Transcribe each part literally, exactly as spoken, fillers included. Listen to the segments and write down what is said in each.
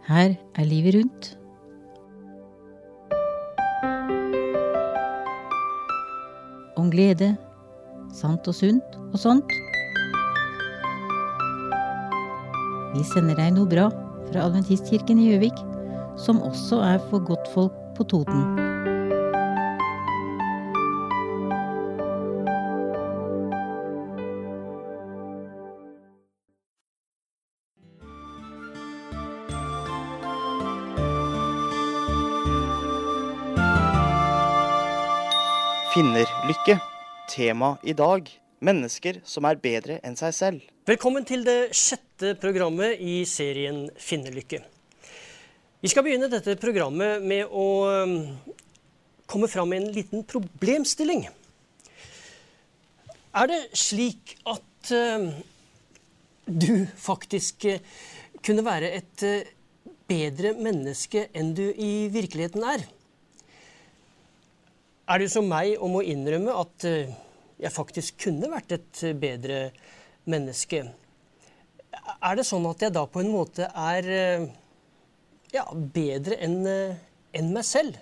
Her er livet rundt. Om glede, sant og sunt og sånt. Vi sender deg noe bra fra Adventistkirken i Gjøvik, som også er for godtfolk på Toten. Finnerlykke. Tema i dag. Mennesker som er bedre enn seg selv. Velkommen til det sjette programmet i serien Finnerlykke. Vi skal begynne dette programmet med å komme fram med en liten problemstilling. Er det slik at uh, du faktisk uh, kunne være et uh, bedre menneske enn du i virkeligheten er? Er du som meg og må innrømme at uh, jeg faktisk kunne vært et uh, bedre menneske? Er det sånn at jeg da på en måte er uh, ja, bedre enn uh, enn meg selv?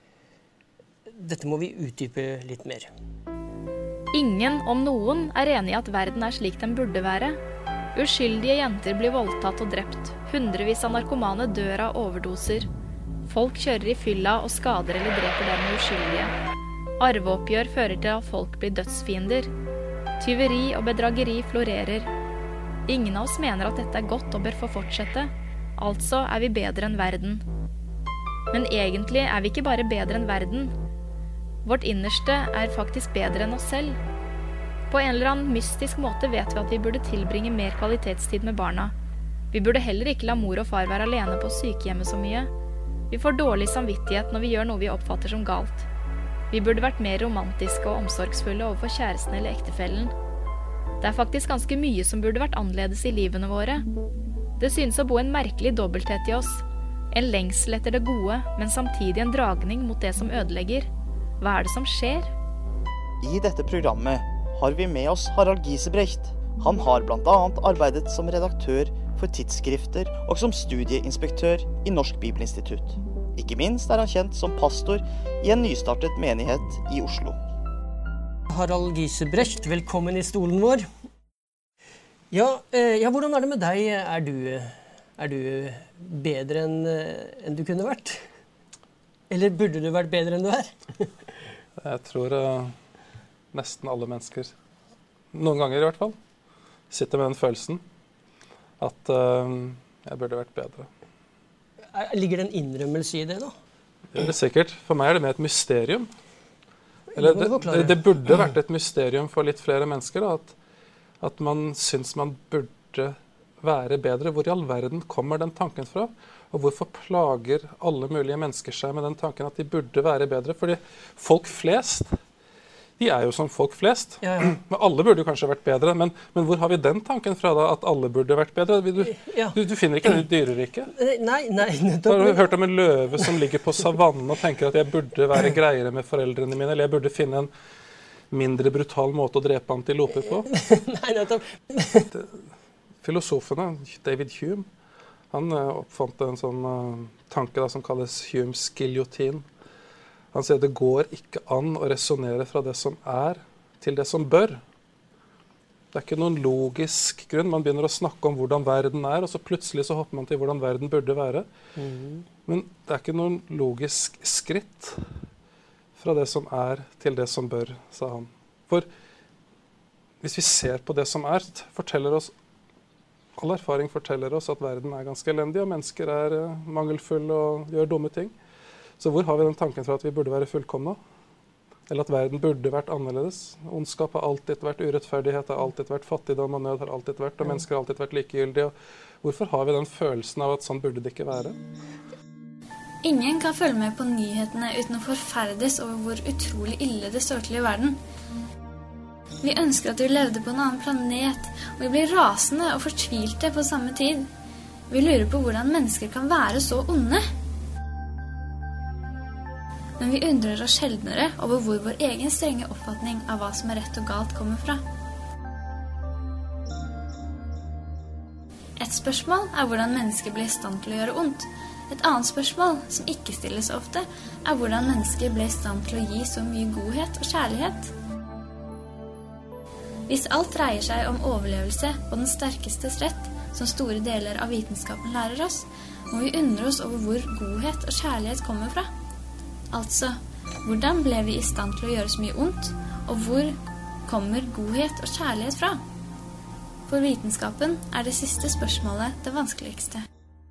Dette må vi utdype litt mer. Ingen, om noen, er enig i at verden er slik den burde være. Uskyldige jenter blir voldtatt og drept. Hundrevis av narkomane dør av overdoser. Folk kjører i fylla og skader eller dreper dem uskyldige. Arveoppgjør fører til at folk blir dødsfiender. Tyveri og bedrageri florerer. Ingen av oss mener at dette er godt og bør få fortsette. Altså er vi bedre enn verden. Men egentlig er vi ikke bare bedre enn verden. Vårt innerste er faktisk bedre enn oss selv. På en eller annen mystisk måte vet vi at vi burde tilbringe mer kvalitetstid med barna. Vi burde heller ikke la mor og far være alene på sykehjemmet så mye. Vi får dårlig samvittighet når vi gjør noe vi oppfatter som galt. Vi burde vært mer romantiske og omsorgsfulle overfor kjæresten eller ektefellen. Det er faktisk ganske mye som burde vært annerledes i livene våre. Det synes å bo en merkelig dobbelthet i oss. En lengsel etter det gode, men samtidig en dragning mot det som ødelegger. Hva er det som skjer? I dette programmet har vi med oss Harald Giesebrecht. Han har blant annet arbeidet som redaktør for tidsskrifter og som studieinspektør i Norsk Bibelinstitutt. Ikke minst er han kjent som pastor i en nystartet menighet i Oslo. Harald Giesebrecht, velkommen i stolen vår. Ja, eh, ja, hvordan er det med deg? Er du, er du bedre enn, enn du kunne vært? Eller burde du vært bedre enn du er? Jeg tror uh, nesten alle mennesker, noen ganger i hvert fall, sitter med den følelsen at uh, jeg burde vært bedre. Ligger det en innrømmelse i det da? Det er sikkert. For meg er det mer et mysterium. Eller det, det, det burde vært et mysterium for litt flere mennesker, da, at, at man synes man burde være bedre. Hvor i all verden kommer den tanken fra? Og hvorfor plager alle mulige mennesker seg med den tanken at de burde være bedre? Fordi folk flest, de er jo som folk flest. Ja, ja. Men alle burde jo kanskje vært bedre. Men, men hvor har vi den tanken fra da, at alle burde vært bedre? Du, ja. du, du finner ikke det i dyreriket? Nei, nei. Har du hørt om en løve som ligger på savannen og tenker at jeg burde være greiere med foreldrene mine, eller jeg burde finne en mindre brutal måte å drepe antiloper på? Nei, nettopp. Filosofene, David Hume, han oppfant en sånn uh, tanke da, som kalles Humes giljotin. Han sier at det går ikke an å resonere fra det som er til det som bør. Det er ikke noen logisk grunn. Man begynner å snakke om hvordan verden er, og så plutselig så hopper man til hvordan verden burde være. Mm. Men det er ikke noen logisk skritt fra det som er til det som bør, sa han. For hvis vi ser på det som er, forteller oss, all erfaring forteller oss at verden er ganske elendig, og mennesker er uh, mangelfulle og gjør dumme ting. Så hvor har vi den tanken fra at vi burde være fullkomne? Eller at verden burde vært annerledes? Ondskap har alltid vært, urettferdighet har alltid vært, fattigdom og nød har alltid vært, og mennesker har alltid vært likegyldige. Hvorfor har vi den følelsen av at sånn burde det ikke være? Ingen kan følge med på nyhetene uten å forferdes over hvor utrolig ille det står til i verden. Vi ønsker at vi levde på en annen planet, og vi blir rasende og fortvilte på samme tid. Vi lurer på hvordan mennesker kan være så onde. Men vi undrer oss sjeldnere over hvor vår egen strenge oppfatning av hva som er rett og galt kommer fra. Et spørsmål er hvordan mennesker blir i stand til å gjøre ondt. Et annet spørsmål, som ikke stilles ofte, er hvordan mennesker ble i stand til å gi så mye godhet og kjærlighet. Hvis alt dreier seg om overlevelse og den sterkestes rett, som store deler av vitenskapen lærer oss, må vi undre oss over hvor godhet og kjærlighet kommer fra. Altså, hvordan ble vi i stand til å gjøre så mye ondt, og hvor kommer godhet og kjærlighet fra? For vitenskapen er det siste spørsmålet det vanskeligste.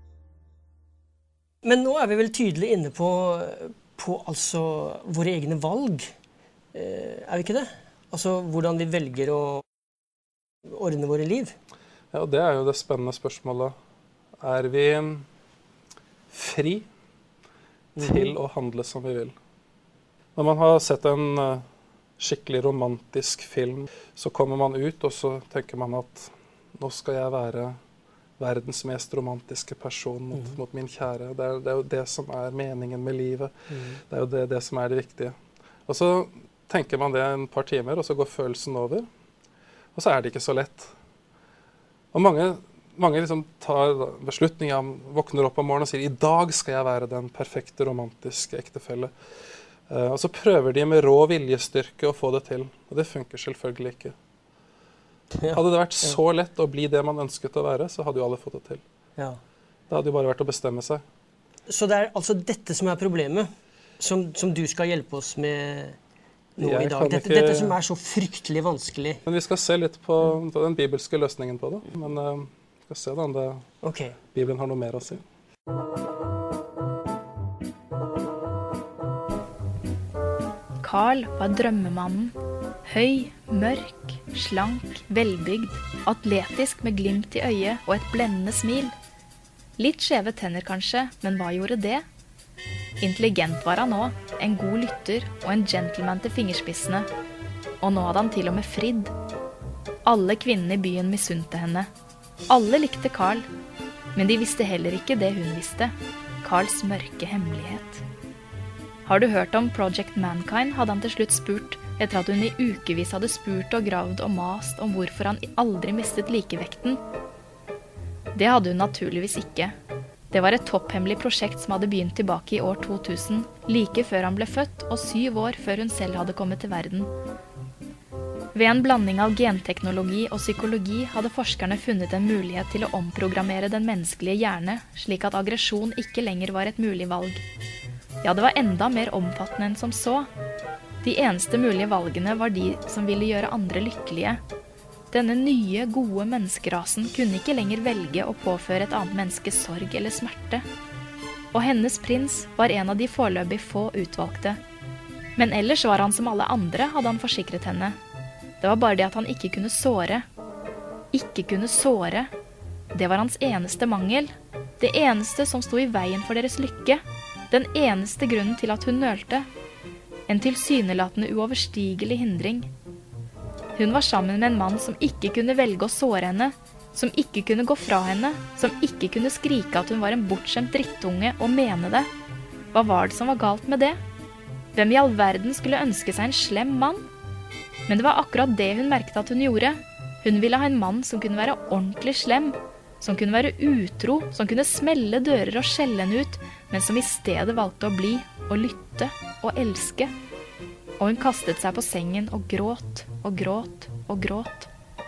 Men nå er vi vel tydelig inne på, på altså våre egne valg, eh, er vi ikke det? Altså hvordan vi velger å ordne våre liv. Ja, og det er jo det spennende spørsmålet. Er vi fri til å handle som vi vil? Når man har sett en uh, skikkelig romantisk film, så kommer man ut og så tenker man at nå skal jeg være verdens mest romantiske person mot, mm. mot min kjære. Det er, det er jo det som er meningen med livet. Mm. Det er jo det, det som er det viktige. Og så tenker man det en par timer, og så går følelsen over. Og så er det ikke så lett. Og mange, mange liksom tar beslutninger, våkner opp om morgenen og sier, i dag skal jeg være den perfekte romantiske ektefelle. Uh, og så prøver de med rå viljestyrke å få det til. Og det funker selvfølgelig ikke. Ja. Hadde det vært så lett å bli det man ønsket å være, så hadde jo alle fått det til. Ja. Det hadde jo bare vært å bestemme seg. Så det er altså dette som er problemet, som, som du skal hjelpe oss med nå jeg i dag. Dette, ikke... dette som er så fryktelig vanskelig. Men vi skal se litt på, på den bibelske løsningen på det. Men uh, vi skal se da om det, okay. Bibelen har noe mer å si. Carl var drømmemannen. Høy, mørk, slank, velbygd, atletisk med glimt i øyet og et blendende smil. Litt skjeve tenner kanskje, men hva gjorde det? Intelligent var han også, en god lytter og en gentleman til fingerspissene. Og nå hadde han til og med fridd. Alle kvinnene i byen misunte henne. Alle likte Carl, men de visste heller ikke det hun visste. Carls mørke hemmelighet. Har du hørt om Project Mankind, hadde han til slutt spurt, etter at hun i ukevis hadde spurt og gravd og mast om hvorfor han aldri mistet likevekten. Det hadde hun naturligvis ikke. Det var et topphemmelig prosjekt som hadde begynt tilbake i år to tusen, like før han ble født og syv år før hun selv hadde kommet til verden. Ved en blanding av genteknologi og psykologi hadde forskerne funnet en mulighet til å omprogrammere den menneskelige hjerne, slik at aggresjon ikke lenger var et mulig valg. Ja, det var enda mer omfattende enn som så. De eneste mulige valgene var de som ville gjøre andre lykkelige. Denne nye, gode menneskerasen kunne ikke lenger velge å påføre et annet menneske sorg eller smerte. Og hennes prins var en av de foreløpig få utvalgte. Men ellers var han som alle andre, hadde han forsikret henne. Det var bare det at han ikke kunne såre. Ikke kunne såre. Det var hans eneste mangel. Det eneste som sto i veien for deres lykke. Den eneste grunnen til at hun nølte. En tilsynelatende uoverstigelig hindring. Hun var sammen med en mann som ikke kunne velge å såre henne, som ikke kunne gå fra henne, som ikke kunne skrike at hun var en bortskjemt drittunge og mene det. Hva var det som var galt med det? Hvem i all verden skulle ønske seg en slem mann? Men det var akkurat det hun merket at hun gjorde. Hun ville ha en mann som kunne være ordentlig slem, som kunne være utro, som kunne smelle dører og skjelle henne ut, men som i stedet valgte å bli, og lytte, og elske. Og hun kastet seg på sengen og gråt, og gråt, og gråt.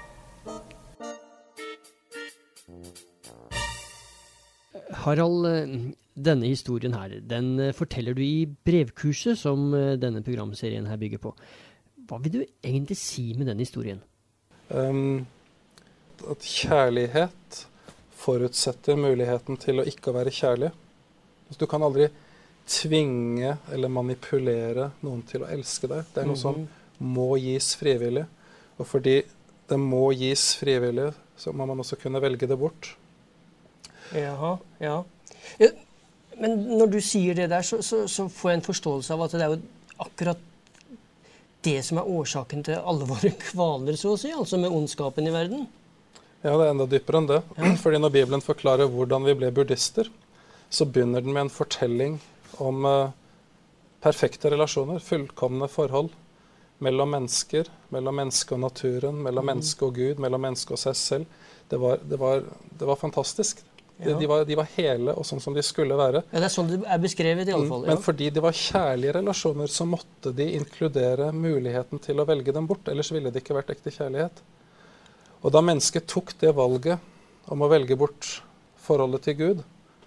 Harald, denne historien her, den forteller du i brevkurset som denne programserien her bygger på. Hva vil du egentlig si med den historien? Um, at kjærlighet forutsetter muligheten til å ikke være kjærlig. Du kan aldri tvinge eller manipulere noen til å elske deg. Det er noe som må gis frivillig. Og fordi det må gis frivillig, så må man også kunne velge det bort. Jaha, ja. ja. Men når du sier det der, så, så, så får jeg en forståelse av at det er jo akkurat det som er årsaken til alle våre kvaler, så å si, altså med ondskapen i verden. Ja, det er enda dypere enn det. Ja. Fordi når Bibelen forklarer hvordan vi ble buddhister, så begynner den med en fortelling om uh, perfekte relasjoner, fullkomne forhold mellom mennesker, mellom menneske og naturen, mellom menneske og Gud, mellom menneske og seg selv. Det var, det var, det var fantastisk. De, Ja. de, var, de var hele og sånn som de skulle være. Ja, det er sånn det er beskrevet i alle fall. Mm, men fordi de var kjærlige relasjoner, så måtte de inkludere muligheten til å velge dem bort. Ellers ville det ikke vært ekte kjærlighet. Og da mennesket tok det valget om å velge bort forholdet til Gud,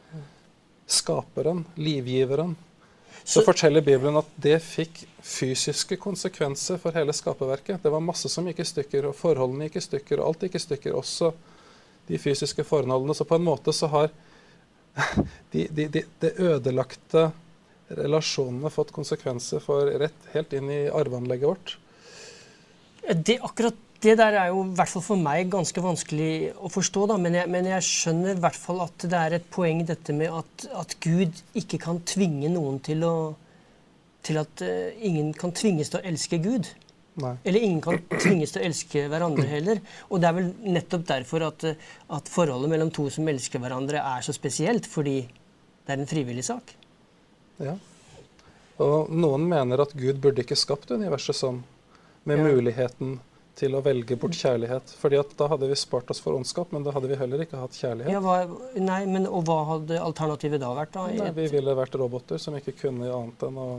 skaperen, livgiveren, så, så forteller Bibelen at det fikk fysiske konsekvenser for hele skaperverket. Det var masse som gikk i stykker, og forholdene gikk i stykker, og alt gikk i stykker, også de fysiske forholdene. Så på en måte så har de, de, de, de ødelagte relasjonene fått konsekvenser for rett helt inn i arveanlegget vårt. Det, akkurat det der er jo i hvert fall for meg ganske vanskelig å forstå, da. Men jeg, men jeg skjønner i hvert fall at det er et poeng dette med at, at Gud ikke kan tvinge noen til å til at uh, ingen kan tvinges til å elske Gud. Nei. Eller ingen kan tvinges til å elske hverandre heller. Og det er vel nettopp derfor at, at forholdet mellom to som elsker hverandre er så spesielt, fordi det er en frivillig sak. Ja. Og noen mener at Gud burde ikke skapt universet sånn, med Ja. muligheten til å velge bort kjærlighet. Fordi at da hadde vi spart oss for ondskap, men da hadde vi heller ikke hatt kjærlighet. Ja, hva, nei, men og hva hadde alternativet da vært? da? Nei, vi ville vært roboter som ikke kunne annet enn å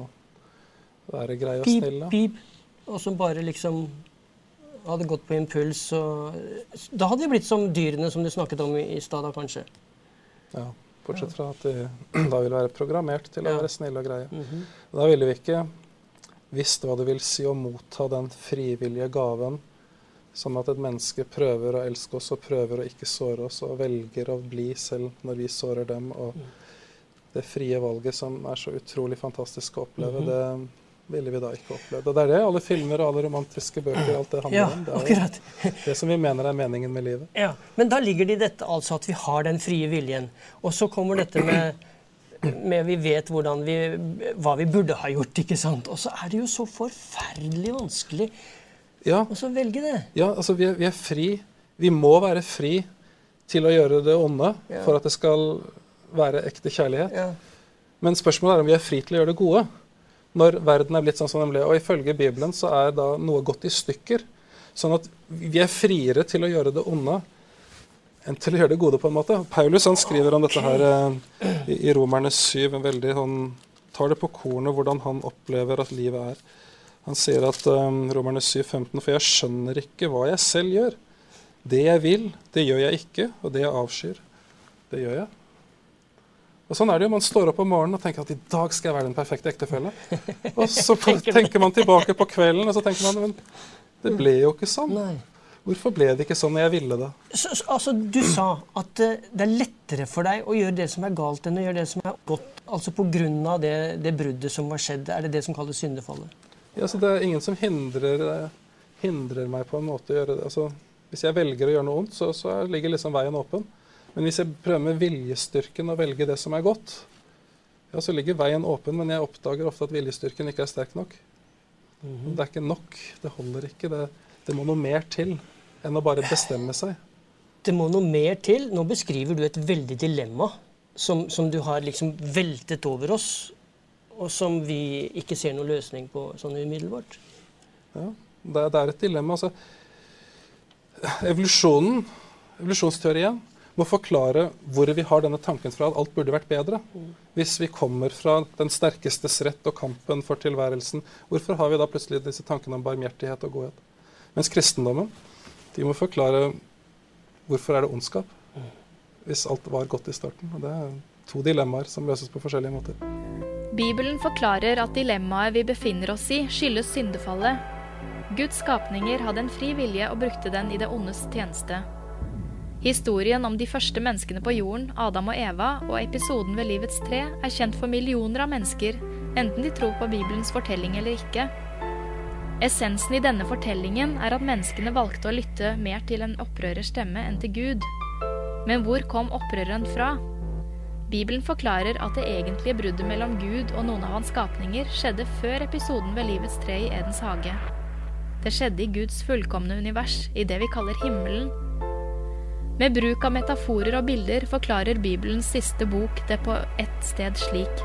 være greie og Pip, snille. pip, og som bare liksom hadde gått på impuls. Og, da hadde de blitt som dyrene som du snakket om i, i stad, da, kanskje. Ja, bortsett fra at de da ville være programmert til å Ja. være snille og greie. Mhm. Da ville vi ikke visst hva det vil si å motta den frivillige gaven, som at et menneske prøver å elske oss og prøver å ikke såre oss, og velger å bli selv når vi sårer dem. Og det frie valget som er så utrolig fantastisk å oppleve, Mhm. det ville vi da ikke opplevd. Og det er det alle filmer og alle romantiske bøker, alt det handler Ja, om. Det er akkurat. jo det som vi mener er meningen med livet. Ja, men da ligger det i dette altså at vi har den frie viljen. Og så kommer dette med, med vi vet hvordan vi, hva vi burde ha gjort, ikke sant? Og så er det jo så forferdelig vanskelig Ja, å så velge det. ja altså vi er, vi er fri. Vi må være fri til å gjøre det onde Ja. for at det skal være ekte kjærlighet. Ja. Men spørsmålet er om vi er fri til å gjøre det gode. Når verden er blitt sånn som den ble. Og ifølge Bibelen så er da noe gått i stykker. Sånn at vi er friere til å gjøre det onde enn til å gjøre det gode, på en måte. Paulus han skriver om dette her eh, i, i Romerne syv, en veldig sånn, tar det på kornet hvordan han opplever at livet er. Han sier at um, Romerne syv femten, for jeg skjønner ikke hva jeg selv gjør. Det jeg vil, det gjør jeg ikke, og det jeg avskyr, det gjør jeg. Og sånn er det jo, man står opp om morgenen og tenker at i dag skal jeg være den perfekte ektefelle. Og så tenker man tilbake på kvelden, og så tenker man, men det ble jo ikke sånn. Nei. Hvorfor ble det ikke sånn når jeg ville det? Så, så, altså, du sa at uh, det er lettere for deg å gjøre det som er galt, enn å gjøre det som er godt. Altså på grunn av det, det bruddet som var skjedd. Er det det som kalles syndefallet? Ja, så det er ingen som hindrer, hindrer meg på en måte å gjøre det. Altså, hvis jeg velger å gjøre noe ondt, så, så ligger liksom veien åpen. Men hvis jeg prøver med viljestyrken å velge det som er godt, ja, så ligger veien åpen, men jeg oppdager ofte at viljestyrken ikke er sterk nok. Mm-hmm. Det er ikke nok, det holder ikke. Det, det må noe mer til enn å bare bestemme seg. Det må noe mer til. Nå beskriver du et veldig dilemma som, som du har liksom veltet over oss, og som vi ikke ser noen løsning på sånn umiddelbart. Ja, det, det er et dilemma. Altså, evolusjonen, evolusjonsteorien, må forklare hvor vi har denne tanken fra at alt burde vært bedre. Hvis vi kommer fra den sterkestes rett og kampen for tilværelsen, hvorfor har vi da plutselig disse tankene om barmhjertighet og godhet? Mens kristendommen, de må forklare hvorfor er det ondskap, hvis alt var godt i starten. Og det er to dilemmaer som løses på forskjellige måter. Bibelen forklarer at dilemmaet vi befinner oss i skyldes syndefallet. Guds skapninger hadde en fri vilje og brukte den i det ondes tjeneste. Historien om de første menneskene på jorden, Adam og Eva, og episoden ved livets tre er kjent for millioner av mennesker, enten de tror på Bibelens fortelling eller ikke. Essensen i denne fortellingen er at menneskene valgte å lytte mer til en opprørers stemme enn til Gud. Men hvor kom opprøreren fra? Bibelen forklarer at det egentlige bruddet mellom Gud og noen av hans skapninger skjedde før episoden ved livets tre i Edens hage. Det skjedde i Guds fullkomne univers, i det vi kaller himmelen. Med bruk av metaforer og bilder forklarer Bibelens siste bok det på ett sted slik.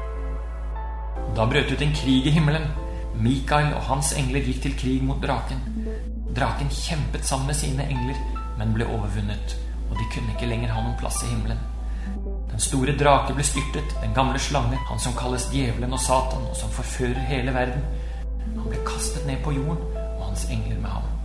Da brøt ut en krig i himmelen. Mikael og hans engler gikk til krig mot draken. Draken kjempet sammen med sine engler, men ble overvunnet, og de kunne ikke lenger ha noen plass i himmelen. Den store drake ble styrtet, den gamle slange, han som kalles djevelen og Satan, og som forfører hele verden. Han ble kastet ned på jorden, og hans engler med ham.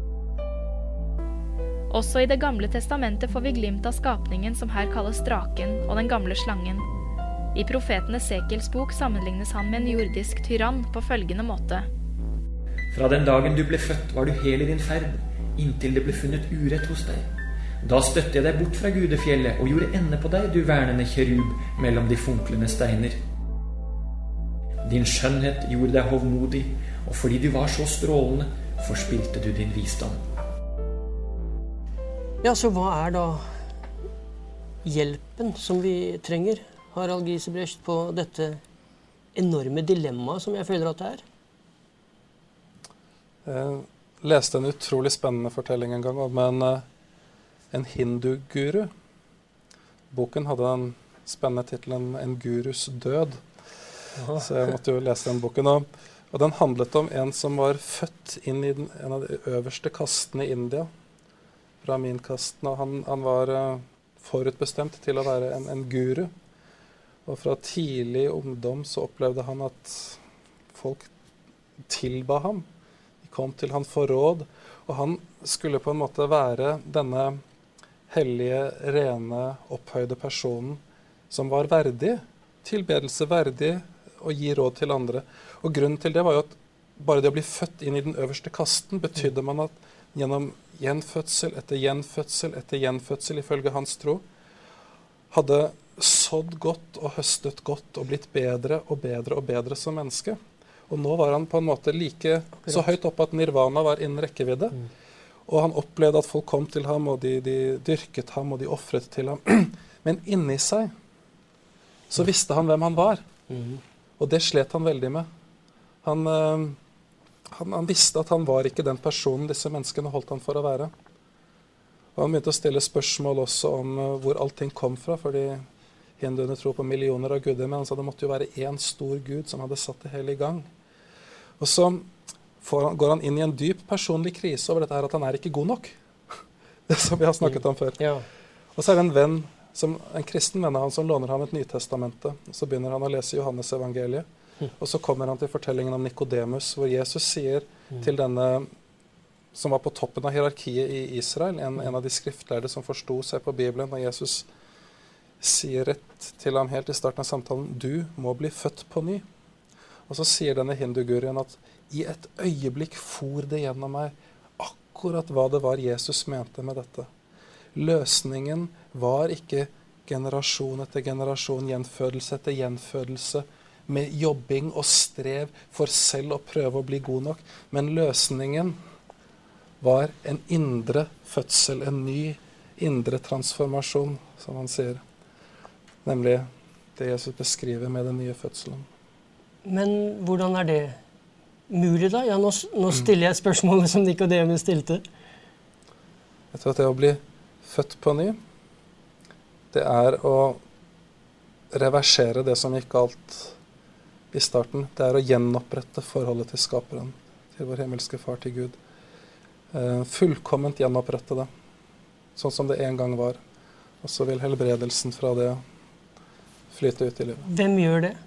Også i Det gamle testamentet får vi glimt av skapningen som her kalles draken og den gamle slangen. I profeten Esekiels bok sammenlignes han med en jordisk tyrann på følgende måte. Fra den dagen du ble født var du hel i din ferd, inntil det ble funnet urett hos deg. Da støtte jeg deg bort fra Gudefjellet og gjorde ende på deg, du vernende kjerub, mellom de funklende steiner. Din skjønnhet gjorde deg hovmodig, og fordi du var så strålende, forspilte du din visdom. Ja, så hva er da hjelpen som vi trenger, Harald Giesebrecht, på dette enorme dilemmaet som jeg føler at det er? Jeg leste en utrolig spennende fortelling en gang om en, en hindu-guru. Boken hadde den spennende titelen En gurus død. Aha. Så jeg måtte jo lese den boken. Og, og den handlet om en som var født inn i den, en av de øverste kastene i India. Brahmin-kasten, og han, han var uh, forutbestemt til å være en, en guru. Og fra tidlig ungdom så opplevde han at folk tilba ham. De kom til han for råd, og han skulle på en måte være denne hellige, rene, opphøyde personen som var verdig, tilbedelse verdig, og gi råd til andre. Og grunnen til det var jo at bare det å bli født inn i den øverste kasten betydde man at gjennom gjenfødsel etter gjenfødsel etter gjenfødsel, ifølge hans tro, hadde sådd godt og høstet godt og blitt bedre og bedre og bedre som menneske. Og nå var han på en måte like så høyt oppe at nirvana var innen rekkevidde. Mm. Og han opplevde at folk kom til ham, og de, de dyrket ham, og de offret til ham. Men inni seg så visste han hvem han var. Mm. Og det slet han veldig med. Han... Øh, Han, han visste at han var ikke den personen disse menneskene holdt han for å være. Og han begynte å stille spørsmål også om uh, hvor allting kom fra, fordi hinduene tror på millioner av guder, men han sa det måtte jo være én stor gud som hadde satt det hele i gang. Og så han, går han inn i en dyp personlig krise over dette her, at han er ikke god nok. Det som vi har snakket om før. Ja. Og så er det en venn, som, en kristen venn av han som låner ham et Nytestamente. Og så begynner han å lese Johannes evangeliet. Mm. Og så kommer han til fortellingen om Nikodemus, hvor Jesus sier mm. til denne som var på toppen av hierarkiet i Israel, en, en av de skriftlærde som forsto seg på Bibelen, og Jesus sier rett til ham helt i starten av samtalen, du må bli født på ny. Og så sier denne hindugurien at i et øyeblikk for det gjennom meg akkurat hva det var Jesus mente med dette. Løsningen var ikke generasjon etter generasjon, gjenfødelse etter gjenfødelse, med jobbing og strev for selv å prøve å bli god nok. Men løsningen var en indre fødsel, en ny indre transformasjon, som han sier. Nemlig det Jesus beskriver med den nye fødselen. Men hvordan er det mulig da? Ja, nå, nå stiller jeg spørsmålet som Nikodemus stilte. Jeg tror at det å bli født på ny, det er å reversere det som gikk galt i starten. Det er å gjenopprette forholdet til skaperen, til vår himmelske far, til Gud. Eh, fullkomment gjenopprette det, sånn som det en gang var. Og så vil helbredelsen fra det flyte ut i livet. Hvem gjør det?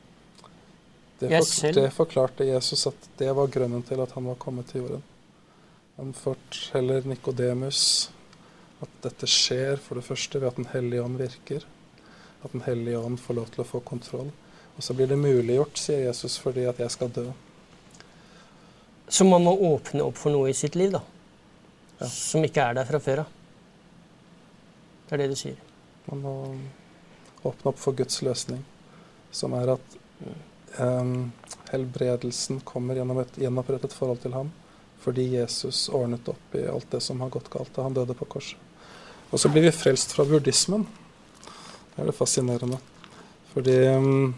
Det, for, det forklarte Jesus at det var grunnen til at han var kommet til jorden. Han forteller Nikodemus at dette skjer for det første ved at den hellige ånd virker. At den hellige ånd får lov til å få kontroll. Og så blir det muliggjort, sier Jesus, fordi at jeg skal dø. Så man må åpne opp for noe i sitt liv, da? Ja. Som ikke er der fra før av? Det er det du sier? Man må åpne opp for Guds løsning, som er at um, helbredelsen kommer gjennom et gjenopprettet forhold til ham, fordi Jesus ordnet opp i alt det som har gått galt da han døde på korset. Og så blir vi frelst fra buddhismen. Det er det fascinerende. Fordi um,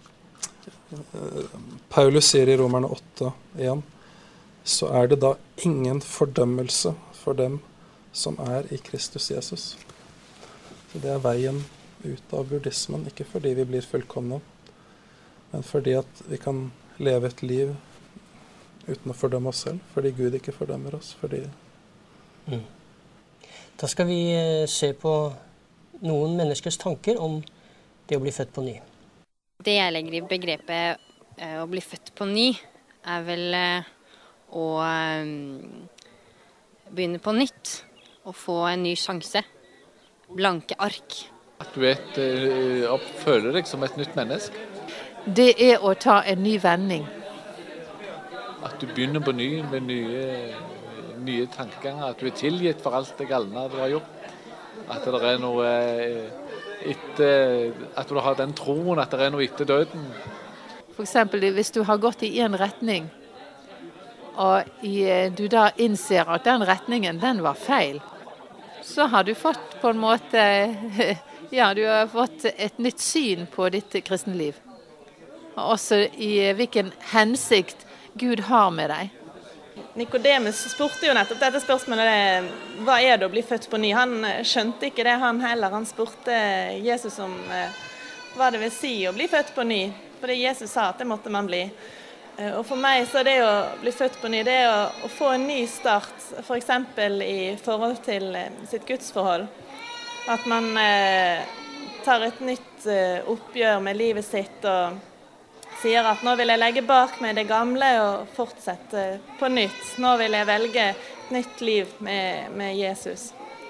Paulus sier i Romerne åtte igjen, så er det da ingen fordømmelse for dem som er i Kristus Jesus. Så det er veien ut av buddhismen, ikke fordi vi blir fullkomne, men fordi at vi kan leve et liv uten å fordømme oss selv, fordi Gud ikke fordømmer oss. Fordi mm. Da skal vi se på noen menneskers tanker om det å bli født på ny. Det jeg legger i begrepet eh, å bli født på ny, er vel eh, å eh, begynne på nytt og få en ny sjanse. Blanke ark. At du vet, uh, føler deg som et nytt menneske. Det er å ta en ny vending. At du begynner på ny med nye, nye tankeganger. At du er tilgitt for alt det galne du har gjort. At det er noe etter, at du har den troen at det er noe etter døden. For eksempel hvis du har gått i en retning, og i, du da innser at den retningen, den var feil, så har du fått på en måte, ja, du har fått et nytt syn på ditt kristne liv. Og også i hvilken hensikt Gud har med deg. Nikodemus spurte jo nettopp dette spørsmålet, hva er det å bli født på ny? Han skjønte ikke det, han heller. Han spurte Jesus om hva det vil si å bli født på ny. Fordi Jesus sa at det måtte man bli. Og for meg så er det å bli født på ny, det er å, å få en ny start, for eksempel i forhold til sitt gudsforhold. At man eh, tar et nytt eh, oppgjør med livet sitt og sier at nå vil jeg legge bak meg det gamle og fortsette på nytt. Nå vil jeg velge et nytt liv med, med Jesus.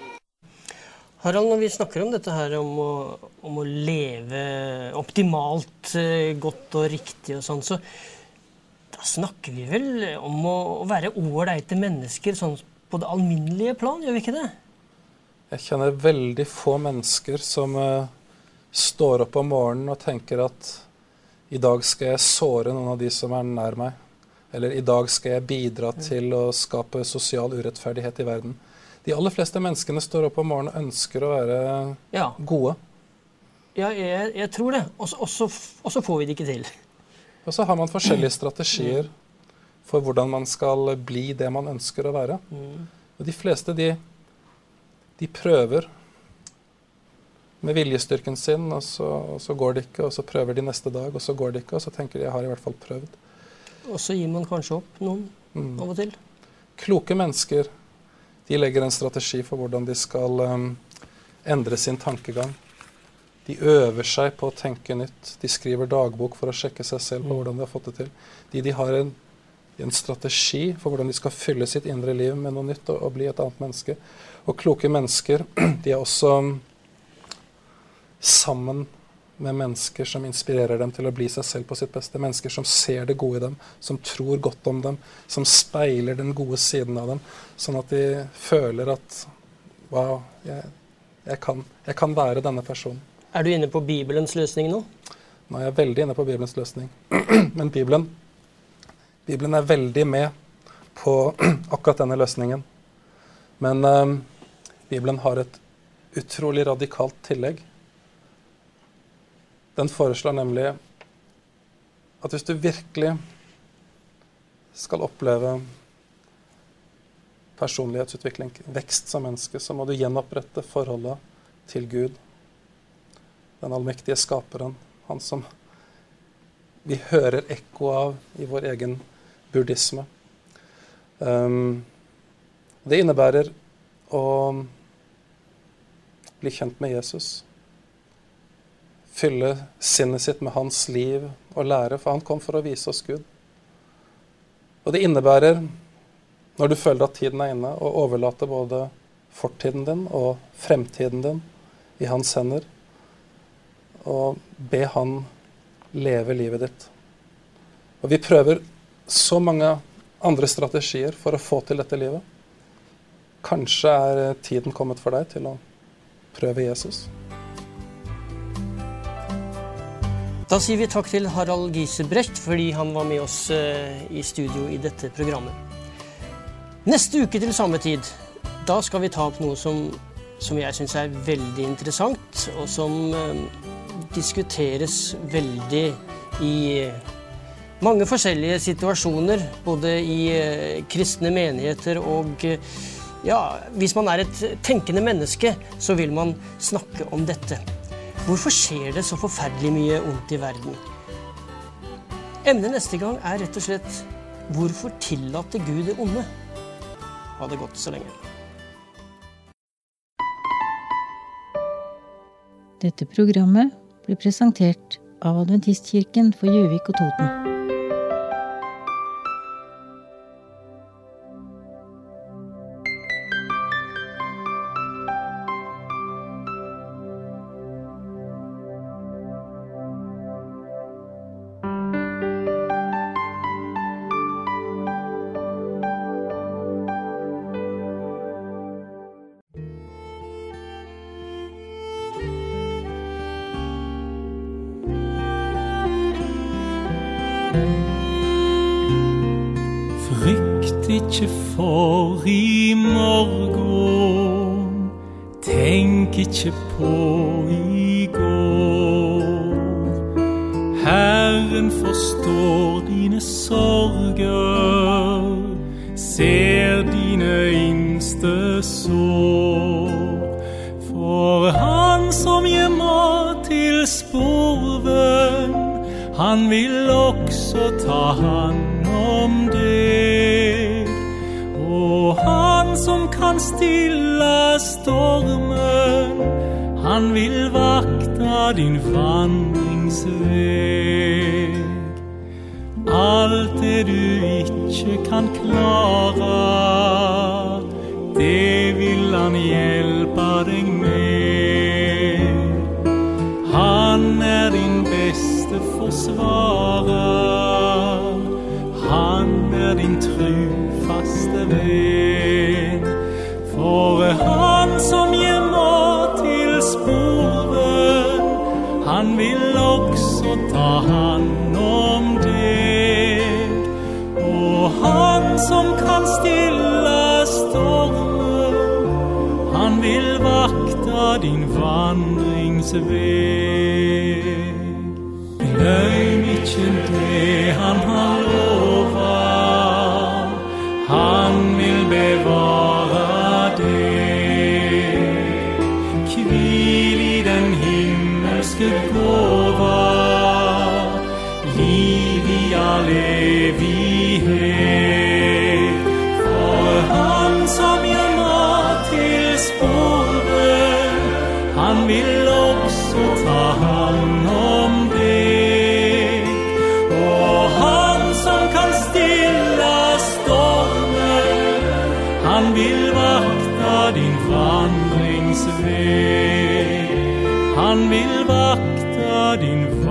Harald, når vi snakker om dette her, om å, om å leve optimalt, godt og riktig og sånn, så da snakker vi vel om å, å være ålreite mennesker sånn på det alminnelige plan, gjør vi ikke det? Jeg kjenner veldig få mennesker som uh, står opp om morgenen og tenker at i dag skal jeg såre noen av de som er nær meg. Eller i dag skal jeg bidra til å skape sosial urettferdighet i verden. De aller fleste menneskene står opp om morgenen og ønsker å være ja. gode. Ja, jeg, jeg tror det. Og så får vi det ikke til. Og så har man forskjellige strategier for hvordan man skal bli det man ønsker å være. Og de fleste, de, de prøver med viljestyrken sin, og så, og så går det ikke, og så prøver de neste dag, og så går det ikke, og så tenker de, jeg har i hvert fall prøvd. Og så gir man kanskje opp noen mm. av og til. Kloke mennesker, de legger en strategi for hvordan de skal um, endre sin tankegang. De øver seg på å tenke nytt. De skriver dagbok for å sjekke seg selv på hvordan de har fått det til. De, de har en, en strategi for hvordan de skal fylle sitt indre liv med noe nytt og, og bli et annet menneske. Og kloke mennesker, de er også sammen med mennesker som inspirerer dem til å bli seg selv på sitt beste. Mennesker som ser det gode i dem, som tror godt om dem, som speiler den gode siden av dem, sånn at de føler at wow, jeg, jeg, kan, jeg kan være denne personen. Er du inne på Bibelens løsning nå? Nå er jeg veldig inne på Bibelens løsning. Men Bibelen, Bibelen er veldig med på akkurat denne løsningen. Men um, Bibelen har et utrolig radikalt tillegg. Den foreslår nemlig at hvis du virkelig skal oppleve personlighetsutvikling, vekst som menneske, så må du gjenopprette forholdet til Gud. Den allmektige skaperen, han som vi hører ekko av i vår egen buddhisme. Um, det innebærer å bli kjent med Jesus. Fylle sinnet sitt med hans liv og lære, for han kom for å vise oss Gud. Og det innebærer, når du føler at tiden er inne, å overlate både fortiden din og fremtiden din i hans hender, og be han leve livet ditt. Og vi prøver så mange andre strategier for å få til dette livet. Kanskje er tiden kommet for deg til å prøve Jesus. Da sier vi takk til Harald Giesebrecht fordi han var med oss i studio i dette programmet. Neste uke til samme tid, da skal vi ta opp noe som, som jeg synes er veldig interessant, og som diskuteres veldig i mange forskjellige situasjoner, både i eh, kristne menigheter og ja, hvis man er et tenkende menneske, så vil man snakke om dette. Hvorfor skjer det så forferdelig mye ondt i verden? Emnet neste gang er rett og slett Hvorfor tillater Gud det onde? Ha det godt så lenge. Dette programmet ble presentert av Adventistkirken for Gjøvik og Toten. Frykt ikke for i morgen, tenk ikke på i går. Herren forstår dine sorger, ser dine innste sår. For han som gir mat til sporven, han vil også ta hand om deg. Og han som kan stille stormen, han vil vakta din vandringsveg. Alt det du ikke kan klare, det vil han hjelpe deg med. Han er din beste forsvarer, han er din trufaste venn. For han som gir mat til sporven, han vil også ta hand om deg. Og han som kan stille stormen, han vil vakta din vandringsveg. Glem ikke det han har lovet, han vil bevare deg. Hvil i den himmelske gåva, liv i all evighet. For han som gir mat til sporven, han vil også ta hand om deg. Og han som kan stille stormen, han vil vakta din vandringsveg. Han vil vakta din vandringsveg.